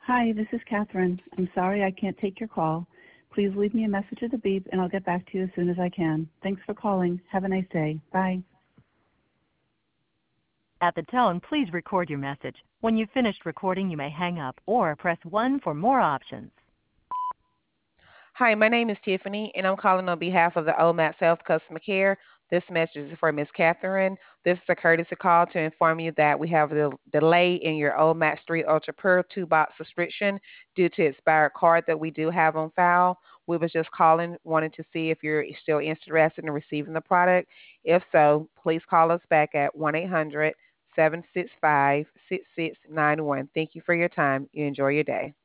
Hi, this is Catherine. I'm sorry I can't take your call. Please leave me a message at the beep and I'll get back to you as soon as I can. Thanks for calling. Have a nice day. Bye. At the tone, please record your message. When you've finished recording, you may hang up or press 1 for more options. Hi, my name is Tiffany, and I'm calling on behalf of the OMAT Health Customer Care. This message is for Ms. Catherine. This is a courtesy call to inform you that we have a delay in your OMAT Street Ultra Pure 2-box subscription due to expired card that we do have on file. We was just calling, wanting to see if you're still interested in receiving the product. If so, please call us back at 1-800-765-6691. Thank you for your time. You enjoy your day.